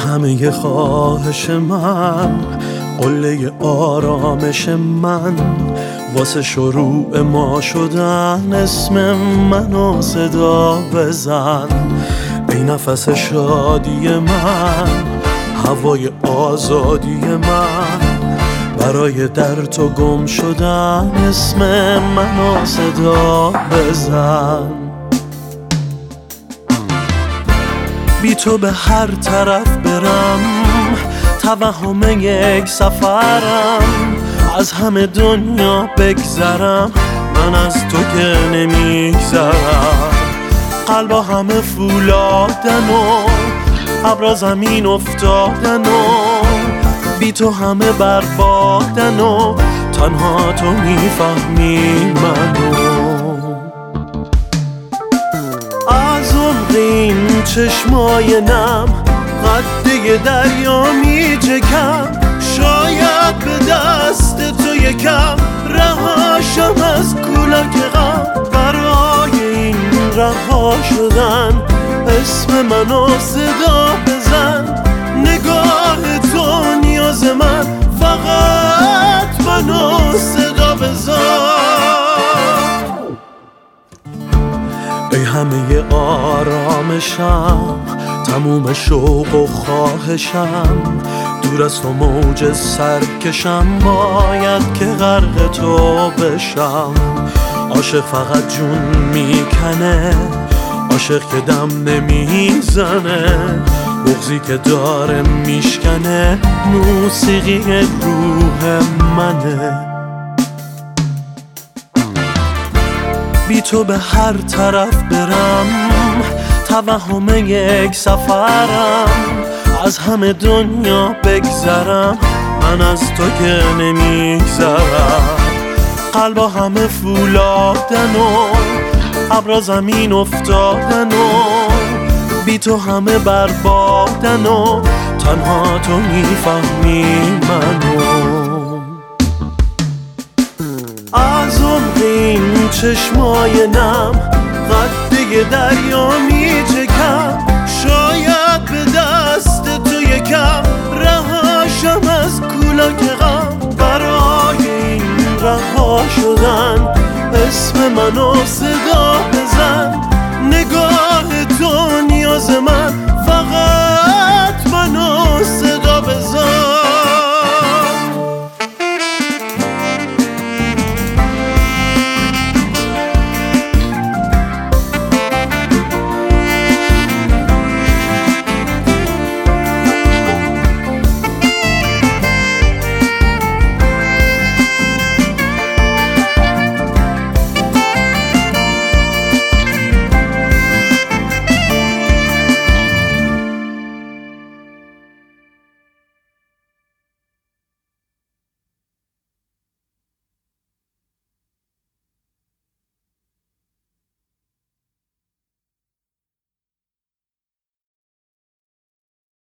همه خواهش من، قله آرامش من، واسه شروع ما شدن اسم منو صدا بزن. ای نفس شادی من، هوای آزادی من، برای در تو گم شدن اسم منو صدا بزن. بی تو به هر طرف برم، توهم یک سفرم، از همه دنیا بگذرم، من از تو که نمیگذرم. قلبا همه فولادن و ابرا زمین افتادن و بی تو همه بربادن و تنها تو میفهمی منو. از عمق این چشمای نم قده دریا میچکم، شاید به دست تو یکم رهاشم از کولاک غم. برای این رها شدن اسم منو صدا بزن. نگاه تو نیاز من، فقط منو صدا بزن. ای همه آرامشم، تموم شوق و خواهشم، دور از تو موج سرکشم، باید که غرق تو بشم. عاشق فقط جون میکنه، عاشق که دم نمیزنه، بغضی که داره میشکنه، موسیقی روح منه. بی تو به هر طرف برم، توهم یک سفرم، از همه دنیا بگذرم، من از تو که نمیگذرم. قلبا همه فولادن و ابرا زمین افتادن و بی تو همه بربادن و تنها تو میفهمی منو. از عمق این چشمای نم قده دریا میچکم، شاید به دست تو یکم رهاشم از کولاک غم. برای این رها شدن اسم منو صدا بزن. نگاه تو نیاز من،